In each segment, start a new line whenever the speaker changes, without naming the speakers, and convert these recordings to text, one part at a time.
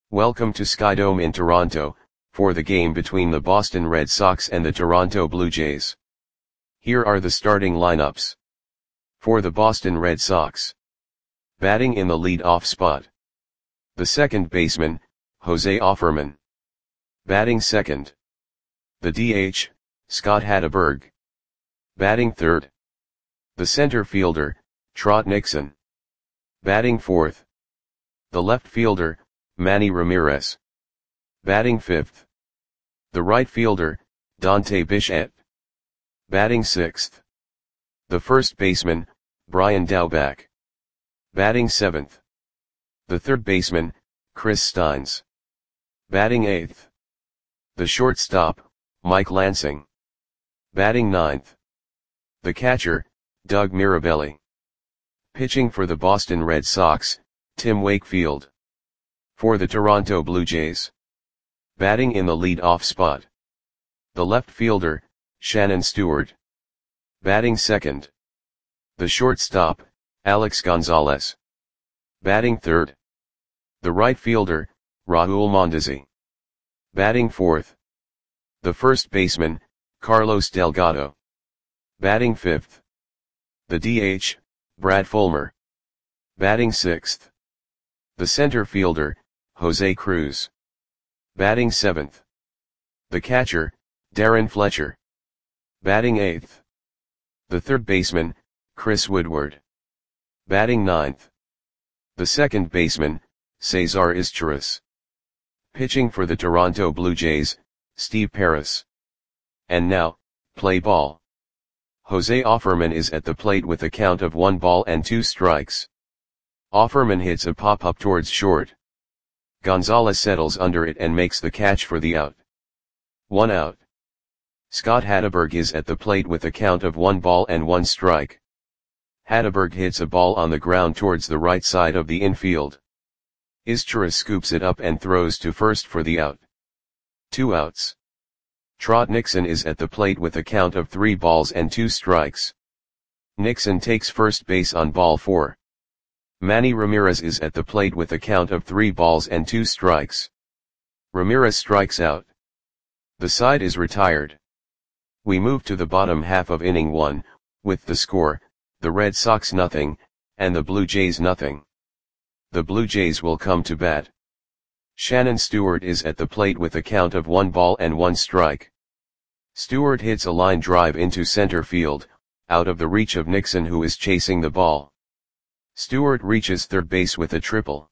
Welcome to Skydome in Toronto, for the game between the Boston Red Sox and the Toronto Blue Jays. Here are the starting lineups. For the Boston Red Sox. Batting in the lead-off spot. The second baseman, Jose Offerman. Batting second. The DH, Scott Hatteberg. Batting third. The center fielder, Trot Nixon. Batting fourth. The left fielder, Manny Ramirez. Batting fifth. The right fielder, Dante Bichette. Batting sixth. The first baseman, Brian Daubach. Batting seventh. The third baseman, Chris Steins. Batting eighth. The shortstop, Mike Lansing. Batting ninth. The catcher, Doug Mirabelli. Pitching for the Boston Red Sox, Tim Wakefield. For the Toronto Blue Jays. Batting in the lead-off spot. The left fielder, Shannon Stewart. Batting second. The shortstop, Alex Gonzalez. Batting third. The right fielder, Raul Mondesi. Batting fourth. The first baseman, Carlos Delgado. Batting fifth. The DH, Brad Fulmer. Batting sixth. The center fielder, Jose Cruz. Batting seventh. The catcher, Darren Fletcher. Batting eighth. The third baseman, Chris Woodward. Batting ninth. The second baseman, Cesar Izturis. Pitching for the Toronto Blue Jays, Steve Paris. And now, play ball. Jose Offerman is at the plate with a count of 1 ball and 2 strikes. Offerman hits a pop-up towards short. Gonzalez settles under it and makes the catch for the out. 1 out. Scott Hatteberg is at the plate with a count of 1 ball and 1 strike. Hatteberg hits a ball on the ground towards the right side of the infield. Izturis scoops it up and throws to first for the out. 2 outs. Trot Nixon is at the plate with a count of 3 balls and 2 strikes. Nixon takes first base on ball 4. Manny Ramirez is at the plate with a count of 3 balls and 2 strikes. Ramirez strikes out. The side is retired. We move to the bottom half of inning 1, with the score, the Red Sox nothing, and the Blue Jays nothing. The Blue Jays will come to bat. Shannon Stewart is at the plate with a count of 1 ball and 1 strike. Stewart hits a line drive into center field, out of the reach of Nixon, who is chasing the ball. Stewart reaches third base with a triple.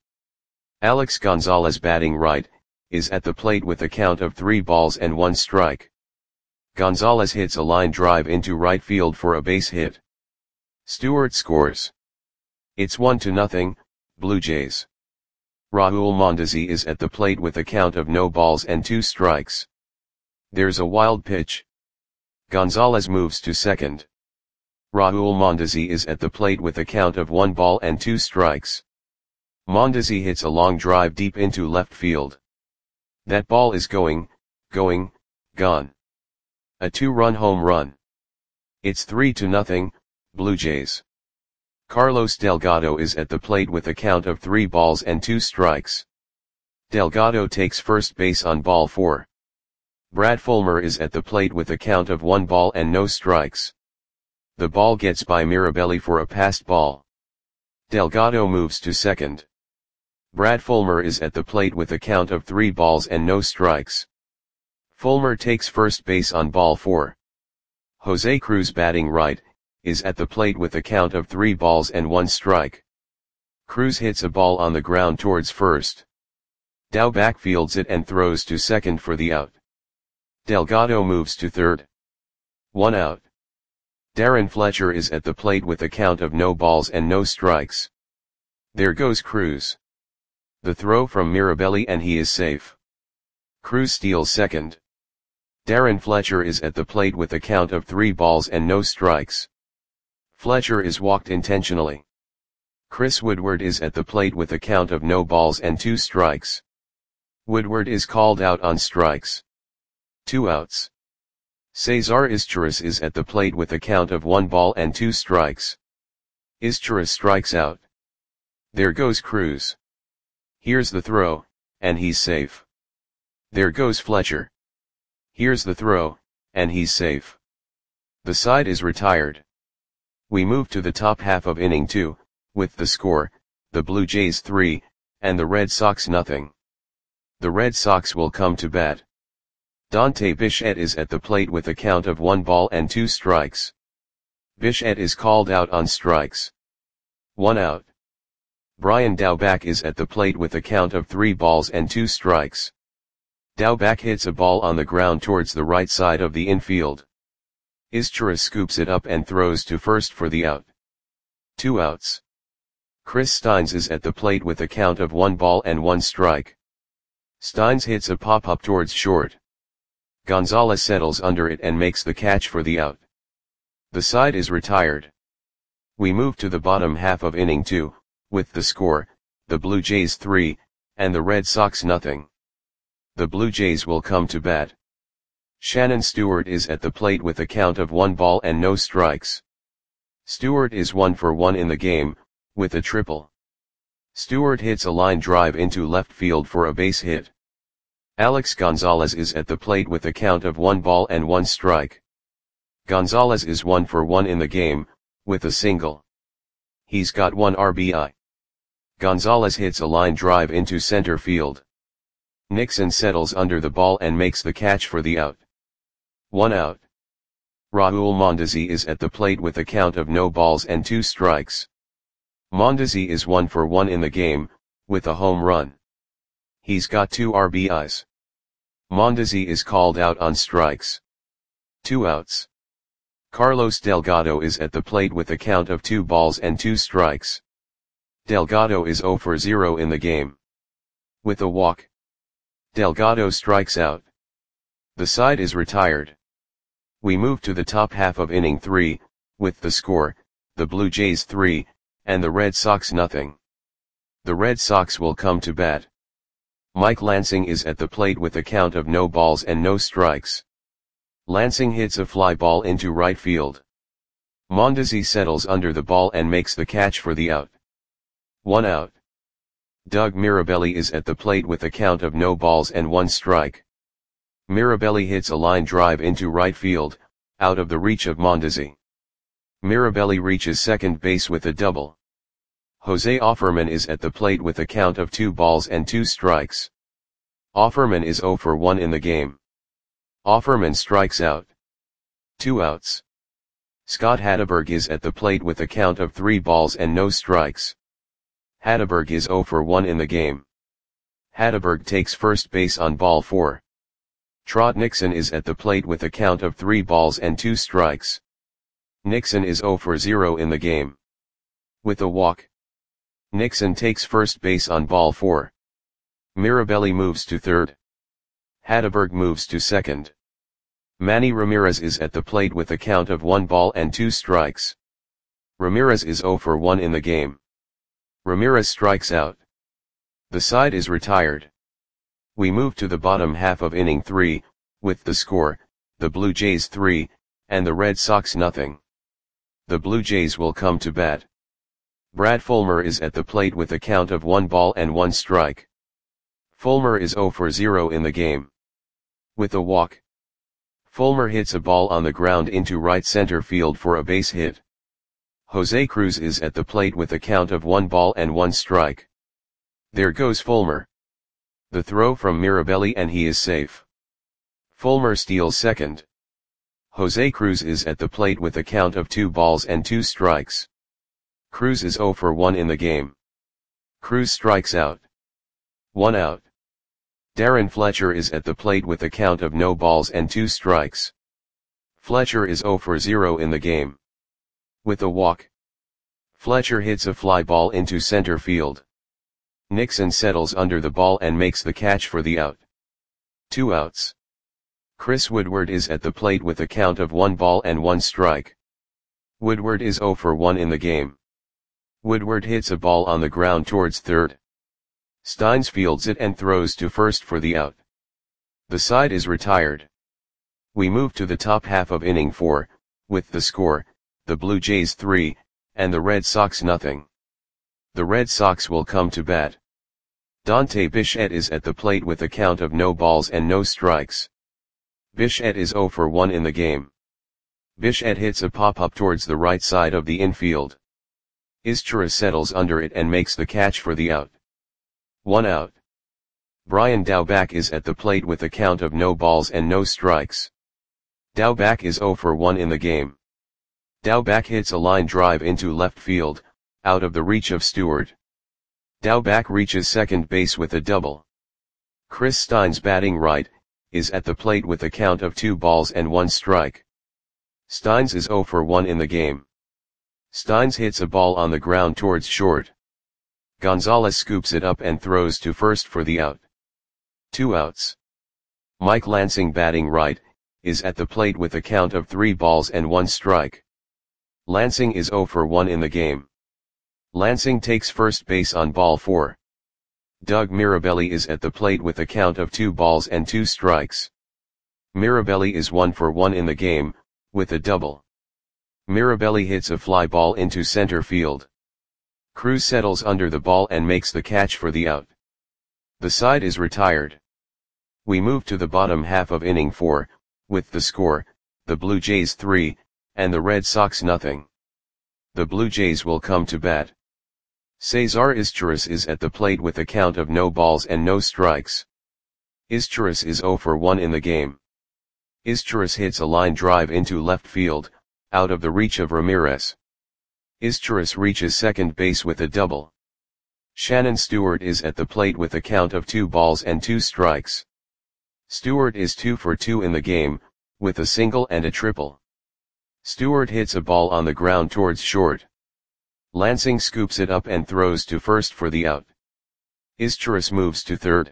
Alex Gonzalez, batting right, is at the plate with a count of 3 balls and 1 strike. Gonzalez hits a line drive into right field for a base hit. Stewart scores. It's 1-0, Blue Jays. Raul Mondesi is at the plate with a count of no balls and 2 strikes. There's a wild pitch. Gonzalez moves to second. Raul Mondesi is at the plate with a count of 1 ball and 2 strikes. Mondesi hits a long drive deep into left field. That ball is gone. A 2-run home run. It's 3-0, Blue Jays. Carlos Delgado is at the plate with a count of 3 balls and 2 strikes. Delgado takes first base on ball 4. Brad Fulmer is at the plate with a count of 1 ball and no strikes. The ball gets by Mirabelli for a passed ball. Delgado moves to second. Brad Fulmer is at the plate with a count of 3 balls and no strikes. Fulmer takes first base on ball 4. Jose Cruz, batting right, is at the plate with a count of 3 balls and 1 strike. Cruz hits a ball on the ground towards first. Daubach fields it and throws to second for the out. Delgado moves to third. 1 out. Darren Fletcher is at the plate with a count of no balls and no strikes. There goes Cruz. The throw from Mirabelli and he is safe. Cruz steals second. Darren Fletcher is at the plate with a count of 3 balls and no strikes. Fletcher is walked intentionally. Chris Woodward is at the plate with a count of no balls and 2 strikes. Woodward is called out on strikes. 2 outs. Cesar Izturis is at the plate with a count of 1 ball and 2 strikes. Izturis strikes out. There goes Cruz. Here's the throw, and he's safe. There goes Fletcher. Here's the throw, and he's safe. The side is retired. We move to the top half of inning 2, with the score, the Blue Jays 3, and the Red Sox nothing. The Red Sox will come to bat. Dante Bichette is at the plate with a count of 1 ball and 2 strikes. Bichette is called out on strikes. 1 out. Brian Daubach is at the plate with a count of 3 balls and 2 strikes. Daubach hits a ball on the ground towards the right side of the infield. Izturis scoops it up and throws to first for the out. 2 outs. Chris Steins is at the plate with a count of 1 ball and 1 strike. Steins hits a pop-up towards short. Gonzalez settles under it and makes the catch for the out. The side is retired. We move to the bottom half of inning 2, with the score, the Blue Jays 3, and the Red Sox nothing. The Blue Jays will come to bat. Shannon Stewart is at the plate with a count of 1 ball and no strikes. Stewart is 1 for 1 in the game, with a triple. Stewart hits a line drive into left field for a base hit. Alex Gonzalez is at the plate with a count of 1 ball and 1 strike. Gonzalez is 1 for 1 in the game, with a single. He's got 1 RBI. Gonzalez hits a line drive into center field. Nixon settles under the ball and makes the catch for the out. 1 out. Raul Mondesi is at the plate with a count of no balls and 2 strikes. Mondesi is 1 for 1 in the game, with a home run. He's got 2 RBIs. Mondesi is called out on strikes. 2 outs. Carlos Delgado is at the plate with a count of 2 balls and 2 strikes. Delgado is 0 for 0 in the game. With a walk, Delgado strikes out. The side is retired. We move to the top half of inning 3, with the score, the Blue Jays 3, and the Red Sox nothing. The Red Sox will come to bat. Mike Lansing is at the plate with a count of no balls and no strikes. Lansing hits a fly ball into right field. Mondesi settles under the ball and makes the catch for the out. 1 out. Doug Mirabelli is at the plate with a count of no balls and 1 strike. Mirabelli hits a line drive into right field, out of the reach of Mondesi. Mirabelli reaches second base with a double. Jose Offerman is at the plate with a count of 2 balls and 2 strikes. Offerman is 0 for 1 in the game. Offerman strikes out. 2 outs. Scott Hatteberg is at the plate with a count of 3 balls and no strikes. Hatteberg is 0 for 1 in the game. Hatteberg takes first base on ball 4. Trot Nixon is at the plate with a count of 3 balls and 2 strikes. Nixon is 0 for 0 in the game. With a walk, Nixon takes first base on ball 4. Mirabelli moves to third. Hatteberg moves to second. Manny Ramirez is at the plate with a count of 1 ball and 2 strikes. Ramirez is 0 for 1 in the game. Ramirez strikes out. The side is retired. We move to the bottom half of inning 3, with the score, the Blue Jays 3, and the Red Sox nothing. The Blue Jays will come to bat. Brad Fulmer is at the plate with a count of 1 ball and 1 strike. Fulmer is 0 for 0 in the game. With a walk, Fulmer hits a ball on the ground into right center field for a base hit. Jose Cruz is at the plate with a count of 1 ball and 1 strike. There goes Fulmer. The throw from Mirabelli and he is safe. Fulmer steals second. Jose Cruz is at the plate with a count of 2 balls and 2 strikes. Cruz is 0 for 1 in the game. Cruz strikes out. 1 out. Darren Fletcher is at the plate with a count of no balls and 2 strikes. Fletcher is 0 for 0 in the game. With a walk, Fletcher hits a fly ball into center field. Nixon settles under the ball and makes the catch for the out. 2 outs. Chris Woodward is at the plate with a count of 1 ball and 1 strike. Woodward is 0 for 1 in the game. Woodward hits a ball on the ground towards third. Steins fields it and throws to first for the out. The side is retired. We move to the top half of inning 4, with the score, the Blue Jays 3, and the Red Sox nothing. The Red Sox will come to bat. Dante Bichette is at the plate with a count of no balls and no strikes. Bichette is 0 for 1 in the game. Bichette hits a pop-up towards the right side of the infield. Izturis settles under it and makes the catch for the out. 1 out. Brian Daubach is at the plate with a count of no balls and no strikes. Daubach is 0 for 1 in the game. Daubach hits a line drive into left field, out of the reach of Stewart. Daubach reaches second base with a double. Chris Steins, batting right, is at the plate with a count of 2 balls and 1 strike. Steins is 0 for 1 in the game. Steins hits a ball on the ground towards short. Gonzalez scoops it up and throws to first for the out. 2 outs. Mike Lansing, batting right, is at the plate with a count of 3 balls and 1 strike. Lansing is 0 for 1 in the game. Lansing takes first base on ball 4. Doug Mirabelli is at the plate with a count of 2 balls and 2 strikes. Mirabelli is 1 for 1 in the game, with a double. Mirabelli hits a fly ball into center field. Cruz settles under the ball and makes the catch for the out. The side is retired. We move to the bottom half of inning 4, with the score, the Blue Jays 3, and the Red Sox nothing. The Blue Jays will come to bat. Cesar Izturis is at the plate with a count of no balls and no strikes. Izturis is 0 for 1 in the game. Izturis hits a line drive into left field, out of the reach of Ramirez. Izturis reaches second base with a double. Shannon Stewart is at the plate with a count of 2 balls and 2 strikes. Stewart is 2 for 2 in the game, with a single and a triple. Stewart hits a ball on the ground towards short. Lansing scoops it up and throws to first for the out. Izturis moves to third.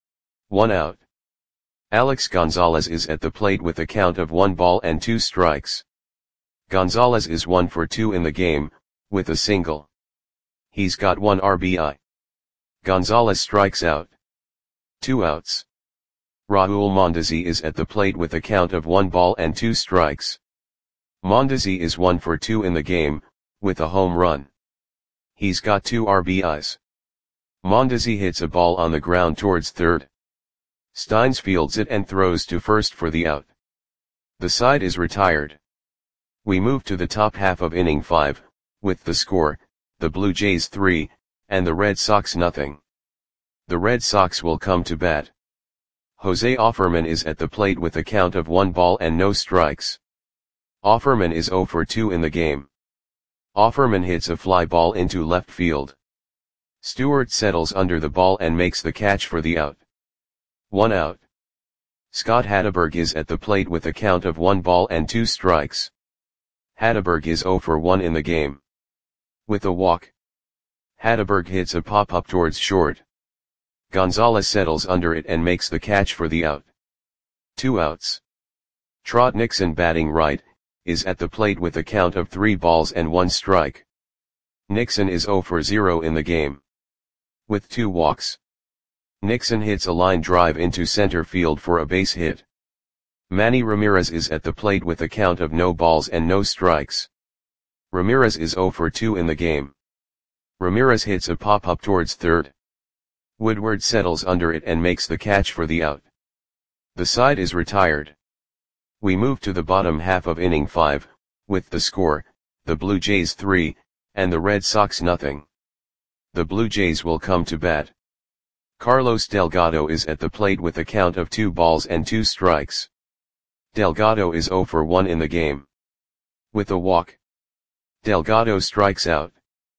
1 out. Alex Gonzalez is at the plate with a count of 1 ball and 2 strikes. Gonzalez is 1 for 2 in the game, with a single. He's got 1 RBI. Gonzalez strikes out. 2 outs. Raul Mondesi is at the plate with a count of 1 ball and 2 strikes. Mondesi is 1 for 2 in the game, with a home run. He's got 2 RBIs. Mondesi hits a ball on the ground towards third. Steins fields it and throws to first for the out. The side is retired. We move to the top half of inning 5, with the score, the Blue Jays 3, and the Red Sox nothing. The Red Sox will come to bat. Jose Offerman is at the plate with a count of 1 ball and no strikes. Offerman is 0 for 2 in the game. Offerman hits a fly ball into left field. Stewart settles under the ball and makes the catch for the out. 1 out. Scott Hatteberg is at the plate with a count of 1 ball and 2 strikes. Hatteberg is 0 for 1 in the game. With a walk. Hatteberg hits a pop-up towards short. Gonzalez settles under it and makes the catch for the out. 2 outs. Trot Nixon, batting right, is at the plate with a count of 3 balls and 1 strike. Nixon is 0 for 0 in the game. With 2 walks. Nixon hits a line drive into center field for a base hit. Manny Ramirez is at the plate with a count of no balls and no strikes. Ramirez is 0 for 2 in the game. Ramirez hits a pop-up towards third. Woodward settles under it and makes the catch for the out. The side is retired. We move to the bottom half of inning 5, with the score, the Blue Jays 3, and the Red Sox nothing. The Blue Jays will come to bat. Carlos Delgado is at the plate with a count of 2 balls and 2 strikes. Delgado is 0 for 1 in the game. With a walk. Delgado strikes out.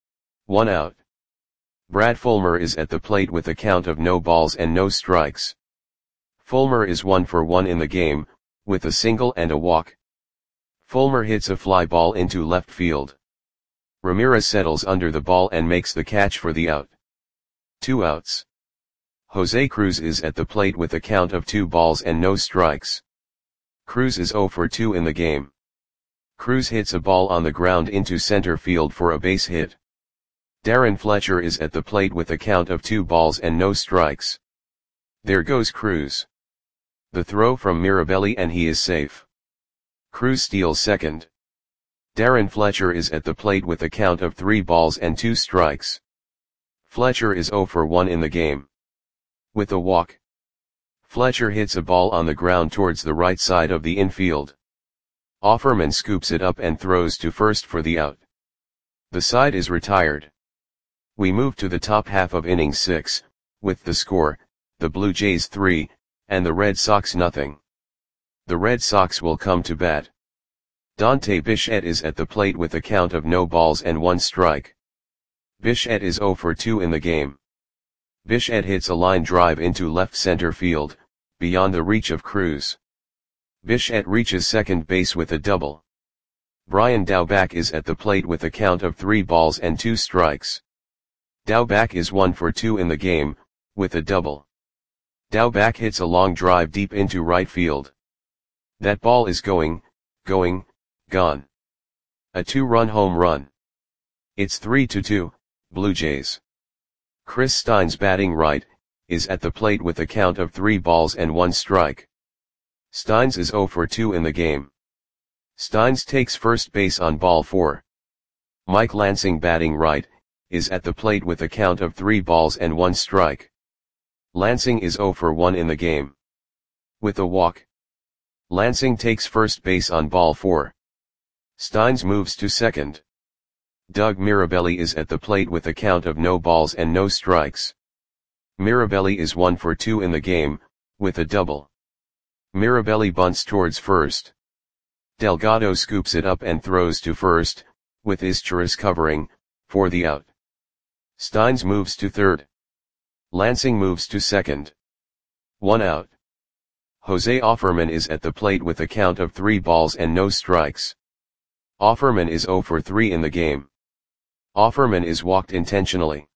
1 out. Brad Fulmer is at the plate with a count of no balls and no strikes. Fulmer is 1 for 1 in the game, with a single and a walk. Fulmer hits a fly ball into left field. Ramirez settles under the ball and makes the catch for the out. 2 outs. Jose Cruz is at the plate with a count of 2 balls and no strikes. Cruz is 0 for 2 in the game. Cruz hits a ball on the ground into center field for a base hit. Darren Fletcher is at the plate with a count of 2 balls and no strikes. There goes Cruz. The throw from Mirabelli and he is safe. Cruz steals second. Darren Fletcher is at the plate with a count of 3 balls and 2 strikes. Fletcher is 0 for 1 in the game. With a walk, Fletcher hits a ball on the ground towards the right side of the infield. Offerman scoops it up and throws to first for the out. The side is retired. We move to the top half of inning 6, with the score, the Blue Jays 3, and the Red Sox nothing. The Red Sox will come to bat. Dante Bichette is at the plate with a count of no balls and 1 strike. Bichette is 0 for 2 in the game. Bichette hits a line drive into left center field, beyond the reach of Cruz. Bichette reaches second base with a double. Brian Daubach is at the plate with a count of 3 balls and 2 strikes. Daubach is 1 for 2 in the game, with a double. Daubach hits a long drive deep into right field. That ball is going, gone. A 2-run home run. It's 3-2, Blue Jays. Chris Steins, batting right, is at the plate with a count of 3 balls and 1 strike. Steins is 0 for 2 in the game. Steins takes first base on ball 4. Mike Lansing, batting right, is at the plate with a count of 3 balls and 1 strike. Lansing is 0 for 1 in the game. With a walk, Lansing takes first base on ball 4. Steins moves to second. Doug Mirabelli is at the plate with a count of no balls and no strikes. Mirabelli is 1 for 2 in the game, with a double. Mirabelli bunts towards first. Delgado scoops it up and throws to first, with Izturis covering, for the out. Steins moves to third. Lansing moves to second. 1 out. Jose Offerman is at the plate with a count of 3 balls and no strikes. Offerman is 0 for 3 in the game. Offerman is walked intentionally.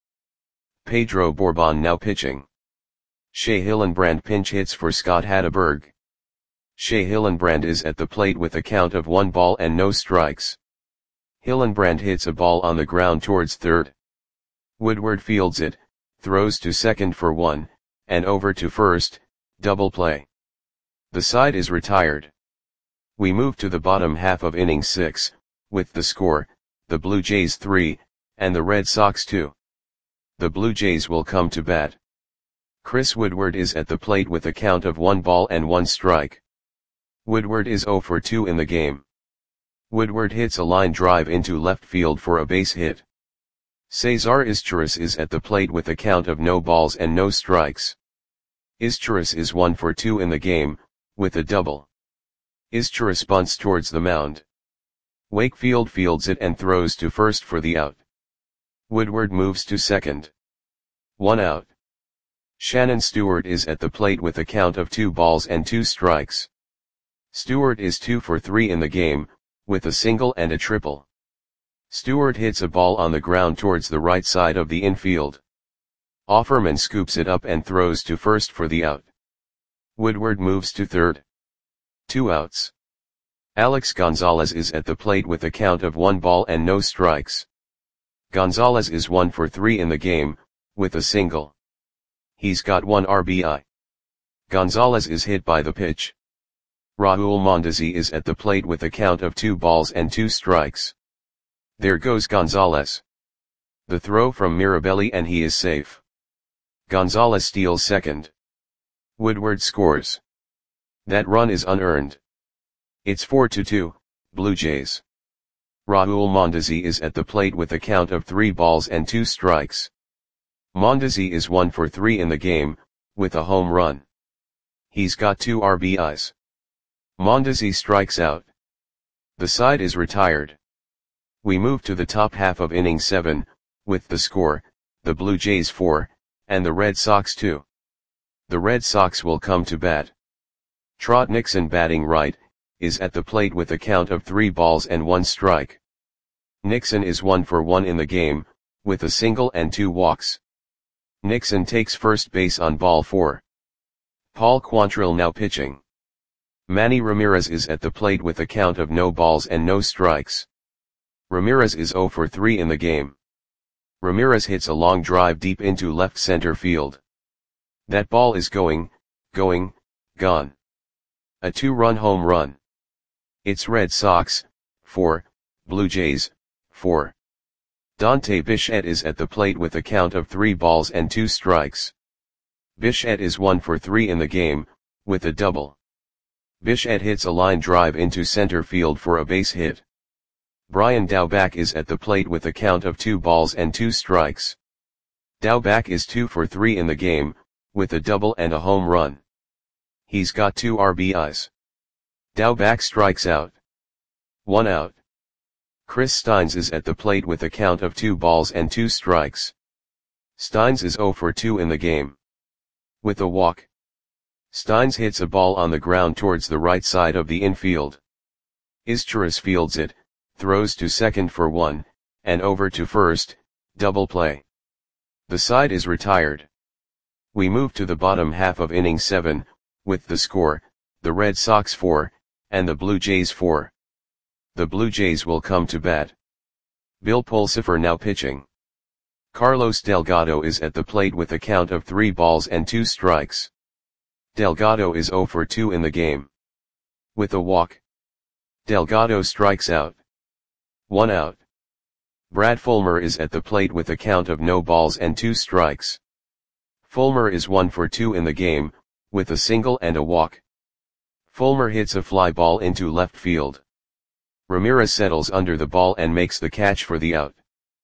Pedro Bourbon now pitching. Shea Hillenbrand pinch hits for Scott Hatteberg. Shea Hillenbrand is at the plate with a count of 1 ball and no strikes. Hillenbrand hits a ball on the ground towards third. Woodward fields it, throws to second for 1, and over to first, double play. The side is retired. We move to the bottom half of inning 6, with the score, the Blue Jays 3, and the Red Sox 2. The Blue Jays will come to bat. Chris Woodward is at the plate with a count of 1 ball and 1 strike. Woodward is 0 for 2 in the game. Woodward hits a line drive into left field for a base hit. Cesar Izturis is at the plate with a count of no balls and no strikes. Izturis is 1 for 2 in the game, with a double. Izturis bunts towards the mound. Wakefield fields it and throws to first for the out. Woodward moves to second. 1 out. Shannon Stewart is at the plate with a count of 2 balls and 2 strikes. Stewart is 2 for 3 in the game, with a single and a triple. Stewart hits a ball on the ground towards the right side of the infield. Offerman scoops it up and throws to first for the out. Woodward moves to third. 2 outs. Alex Gonzalez is at the plate with a count of 1 ball and no strikes. Gonzalez is 1 for 3 in the game, with a single. He's got 1 RBI. Gonzalez is hit by the pitch. Raul Mondesi is at the plate with a count of 2 balls and 2 strikes. There goes Gonzalez. The throw from Mirabelli and he is safe. Gonzalez steals second. Woodward scores. That run is unearned. It's 4-2, Blue Jays. Raul Mondesi is at the plate with a count of 3 balls and 2 strikes. Mondesi is 1 for 3 in the game, with a home run. He's got 2 RBIs. Mondesi strikes out. The side is retired. We move to the top half of inning 7, with the score, the Blue Jays 4, and the Red Sox 2. The Red Sox will come to bat. Trot Nixon, batting right, is at the plate with a count of 3 balls and 1 strike. Nixon is 1 for 1 in the game, with a single and 2 walks. Nixon takes first base on ball 4. Paul Quantrill now pitching. Manny Ramirez is at the plate with a count of no balls and no strikes. Ramirez is 0 for 3 in the game. Ramirez hits a long drive deep into left center field. That ball is going, gone. A 2-run home run. It's Red Sox 4, Blue Jays 4. Dante Bichette is at the plate with a count of 3 balls and 2 strikes. Bichette is 1 for 3 in the game, with a double. Bichette hits a line drive into center field for a base hit. Brian Daubach is at the plate with a count of 2 balls and 2 strikes. Daubach is 2 for 3 in the game, with a double and a home run. He's got 2 RBIs. Daubach strikes out. 1 out. Chris Steins is at the plate with a count of 2 balls and 2 strikes. Steins is 0 for 2 in the game. With a walk. Steins hits a ball on the ground towards the right side of the infield. Izturis fields it, throws to second for 1, and over to first, double play. The side is retired. We move to the bottom half of inning 7, with the score, the Red Sox 4, and the Blue Jays 4. The Blue Jays will come to bat. Bill Pulsipher now pitching. Carlos Delgado is at the plate with a count of 3 balls and 2 strikes. Delgado is 0 for 2 in the game. With a walk. Delgado strikes out. 1 out. Brad Fulmer is at the plate with a count of no balls and 2 strikes. Fulmer is 1 for 2 in the game, with a single and a walk. Fulmer hits a fly ball into left field. Ramirez settles under the ball and makes the catch for the out.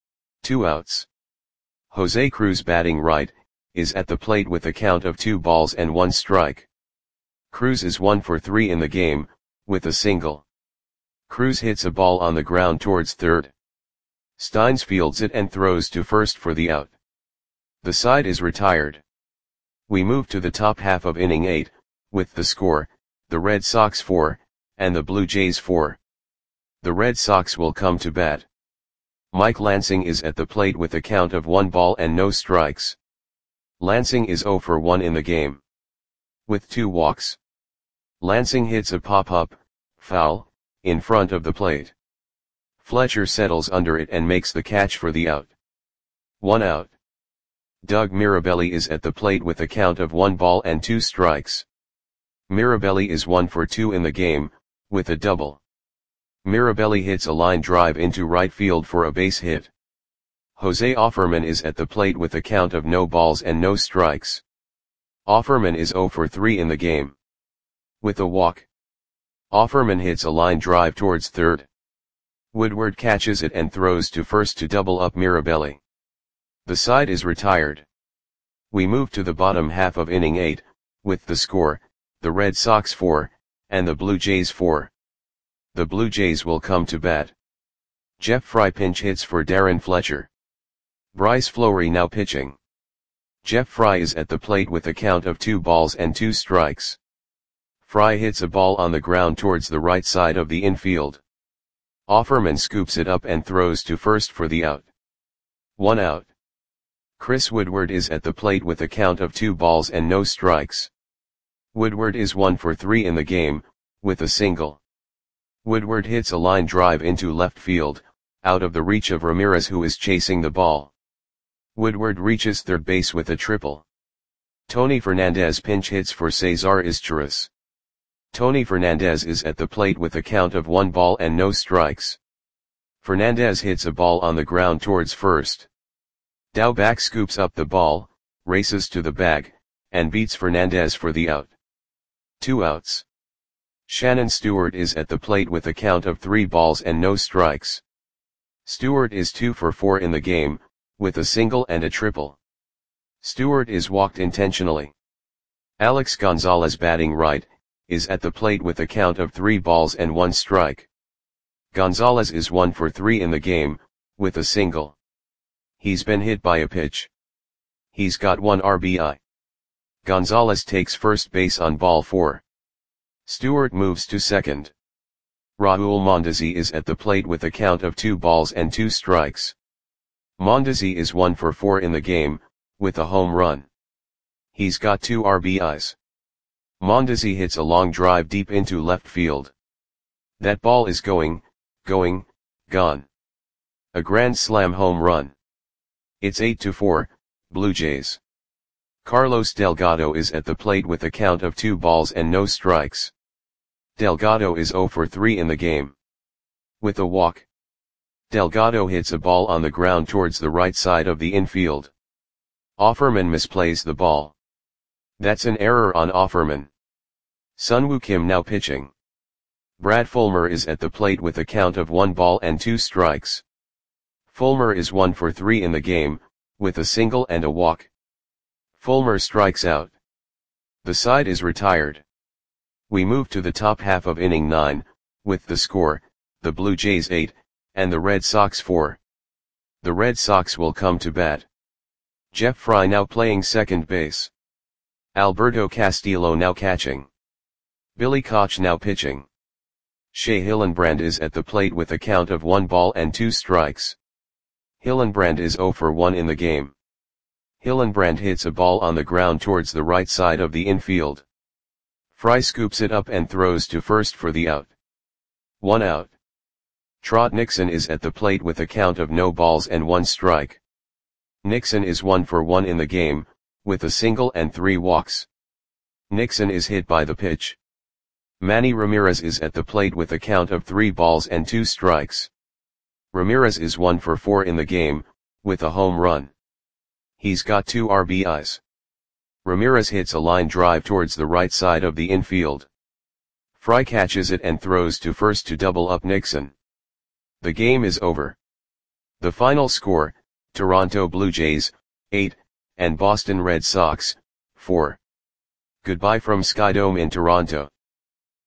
2 outs. Jose Cruz, batting right, is at the plate with a count of 2 balls and 1 strike. Cruz is 1 for 3 in the game, with a single. Cruz hits a ball on the ground towards third. Steins fields it and throws to first for the out. The side is retired. We move to the top half of inning 8, with the score, the Red Sox 4, and the Blue Jays 4. The Red Sox will come to bat. Mike Lansing is at the plate with a count of 1 ball and no strikes. Lansing is 0 for 1 in the game. With 2 walks. Lansing hits a pop-up, foul, in front of the plate. Fletcher settles under it and makes the catch for the out. 1 out. Doug Mirabelli is at the plate with a count of 1 ball and 2 strikes. Mirabelli is 1 for 2 in the game, with a double. Mirabelli hits a line drive into right field for a base hit. Jose Offerman is at the plate with a count of no balls and no strikes. Offerman is 0 for 3 in the game. With a walk. Offerman hits a line drive towards third. Woodward catches it and throws to first to double up Mirabelli. The side is retired. We move to the bottom half of inning 8, with the score, the Red Sox 4, and the Blue Jays 4. The Blue Jays will come to bat. Jeff Fry pinch hits for Darren Fletcher. Bryce Fleury now pitching. Jeff Fry is at the plate with a count of 2 balls and 2 strikes. Fry hits a ball on the ground towards the right side of the infield. Offerman scoops it up and throws to first for the out. 1 out. Chris Woodward is at the plate with a count of 2 balls and no strikes. Woodward is 1 for 3 in the game, with a single. Woodward hits a line drive into left field, out of the reach of Ramirez, who is chasing the ball. Woodward reaches third base with a triple. Tony Fernandez pinch hits for Cesar Izturis. Tony Fernandez is at the plate with a count of 1 ball and no strikes. Fernandez hits a ball on the ground towards first. Daubach scoops up the ball, races to the bag, and beats Fernandez for the out. 2 outs. Shannon Stewart is at the plate with a count of 3 balls and no strikes. Stewart is 2 for 4 in the game, with a single and a triple. Stewart is walked intentionally. Alex Gonzalez, batting right, is at the plate with a count of 3 balls and 1 strike. Gonzalez is 1 for 3 in the game, with a single. He's been hit by a pitch. He's got 1 RBI. Gonzalez takes first base on ball 4. Stewart moves to second. Raul Mondesi is at the plate with a count of 2 balls and 2 strikes. Mondesi is 1 for 4 in the game, with a home run. He's got 2 RBIs. Mondesi hits a long drive deep into left field. That ball is going, gone. A grand slam home run. It's 8-4, Blue Jays. Carlos Delgado is at the plate with a count of 2 balls and no strikes. Delgado is 0 for 3 in the game. With a walk. Delgado hits a ball on the ground towards the right side of the infield. Offerman misplays the ball. That's an error on Offerman. Sunwoo Kim now pitching. Brad Fulmer is at the plate with a count of 1 ball and 2 strikes. Fulmer is 1 for 3 in the game, with a single and a walk. Fulmer strikes out. The side is retired. We move to the top half of inning 9, with the score, the Blue Jays 8, and the Red Sox 4. The Red Sox will come to bat. Jeff Fry now playing second base. Alberto Castillo now catching. Billy Koch now pitching. Shea Hillenbrand is at the plate with a count of 1 ball and 2 strikes. Hillenbrand is 0 for 1 in the game. Hillenbrand hits a ball on the ground towards the right side of the infield. Fry scoops it up and throws to first for the out. 1 out. Trot Nixon is at the plate with a count of no balls and 1 strike. Nixon is 1 for 1 in the game, with a single and 3 walks. Nixon is hit by the pitch. Manny Ramirez is at the plate with a count of 3 balls and 2 strikes. Ramirez is 1 for 4 in the game, with a home run. He's got 2 RBIs. Ramirez hits a line drive towards the right side of the infield. Fry catches it and throws to first to double up Nixon. The game is over. The final score, Toronto Blue Jays, 8, and Boston Red Sox, 4. Goodbye from Skydome in Toronto.